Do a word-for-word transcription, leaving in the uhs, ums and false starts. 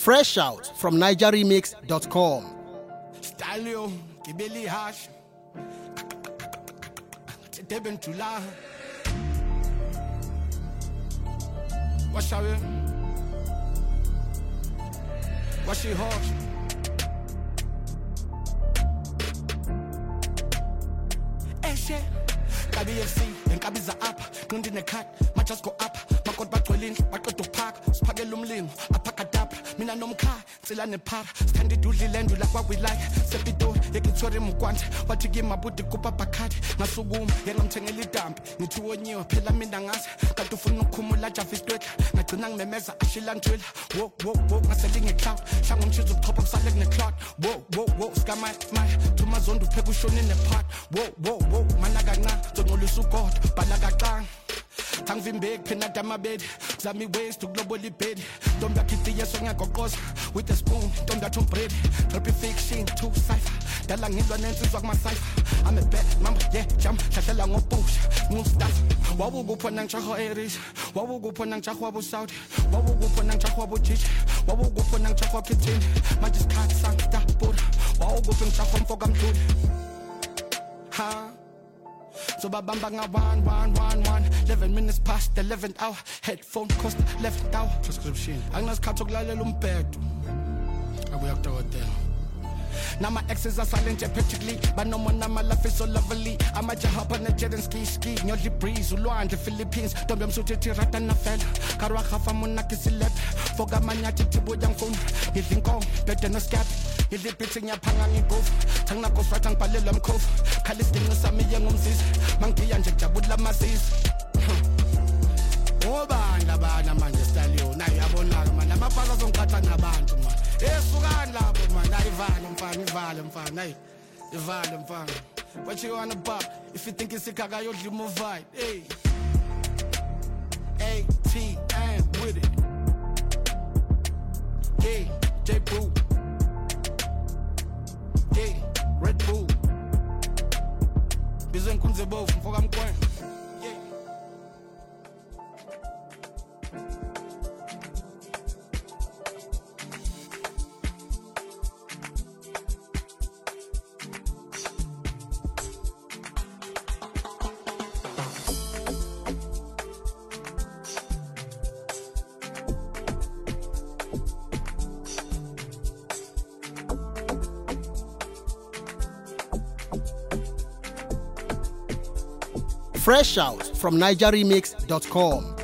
Fresh out from niger remix dot com. Stalio, Kibeli Hash, Teben Tula. What shall we? What she horse? Eshe, Kabi F C, and Kabiza up, Nundi ne cat, matches go up, Makot Batwelin, Bakot to park, Spagelum Lim, Apakadap, Mina Nomka, Silane Par, Standy Dudley Land, you like what we like, Sepido, Yakitori Mukwant, what you give my booty Kupa Pakati, Nasugum, Yanam Tangeli Damp, into a new Pelaminangas, Katufuno Kumula Javistek, Natunang Memeza, Ashilan Drill, Whoa, whoa, whoa, Naseling a cloud, Shangum Chis of Top of Salek in the cloud, Whoa, whoa, whoa, Skamai, my, to my zone to Pegushon in the pot, Whoa, whoa, whoa, Managana, Tonolusu God, Balagatan. Tangvim big, penata my bed. Zami ways to globally bed. Don't back it the yes on cause with a spoon. Don't that on bread. Help you fiction to cipher. Dalang in one is my cipher. I'm a bet, mama, yeah, jump. Shatalang of bush. Move stuff. What will go for Nanchaho Aries? What will go for Nanchaho South? What will go for Nanchaho Chich? What will go for Nanchaho Kitchen? Majis can't sang that board. What will go for Nanchaho for Gamtud? Ha? So babambanga one, one, one, one. Eleven minutes past the eleventh hour. Headphone cost left hour. Prescription. Agnes Katogla Lumpeto. I will have to hotel. Now my exes are silent practically, but no more now my life is so lovely. I'm a jahab on a jet and ski ski. Nyoli breeze, Uluan, the Philippines. Don't be so titty ratana fell. Karakhafa monaki select. Foga manyati tibo young phone. You think oh, better no scap. You live between your pangang go. Tanga go frat and palilam cove. Kalistin no sami young umsis. Monkey and jabudla masses. Oh, banda banda man, just tell you. Now you have one man. I'm a father on Katana band, man. Yes, man, I value fan, value fan, hey, value fan. What you want about? If you think it's a caga, you move vibe, hey. A T M with it. Hey, J Boo. Hey, Red Bull. Bizon kunze bof, mfoga mkwen. Fresh out from niger remix dot com.